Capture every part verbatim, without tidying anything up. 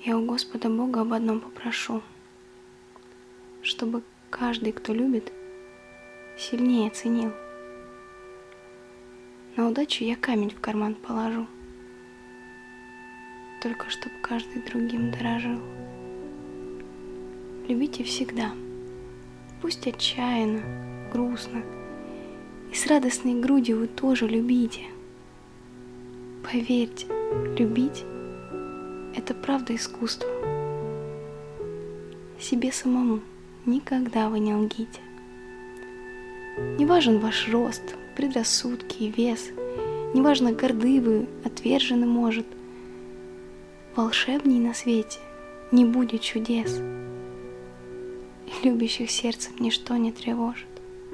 Я у Господа Бога об одном попрошу, чтобы каждый, кто любит, сильнее ценил. На удачу я камень в карман положу, только чтоб каждый другим дорожил. Любите всегда, пусть отчаянно, грустно, и с радостной грудью вы тоже любите. Поверьте, любить — это правда искусство. Себе самому никогда вы не лгите. Не важен ваш рост, предрассудки и вес, не важно, горды вы, отвержены, может. Волшебней на свете не будет чудес, и любящих сердцем ничто не тревожит.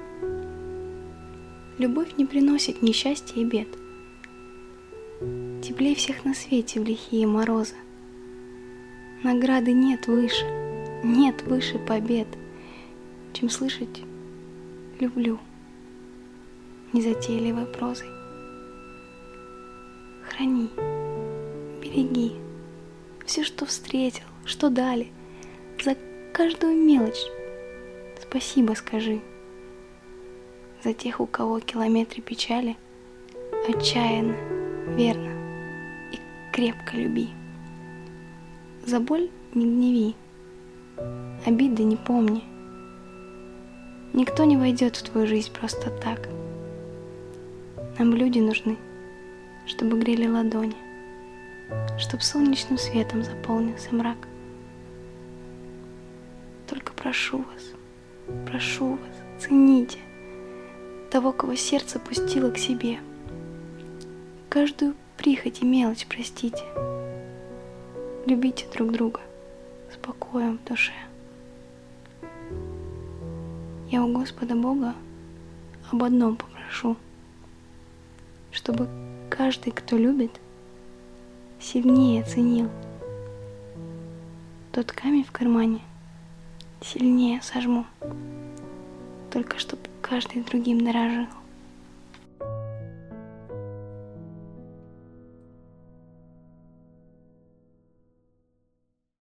Любовь не приносит несчастья и бед, теплей всех на свете в лихие морозы. Награды нет выше, нет выше побед, чем слышать «люблю» незатейливой прозой. Храни, береги все, что встретил, что дали, за каждую мелочь спасибо скажи. За тех, у кого километры печали, отчаянно, верно и крепко люби. За боль не гневи, обиды не помни. Никто не войдет в твою жизнь просто так. Нам люди нужны, чтобы грели ладони, чтоб солнечным светом заполнился мрак. Только прошу вас, прошу вас, цените того, кого сердце пустило к себе. Каждую прихоть и мелочь простите. Любите друг друга с покоем в душе. Я у Господа Бога об одном попрошу, чтобы каждый, кто любит, сильнее ценил. Тот камень в кармане сильнее сожму, только чтоб каждый другим дорожил.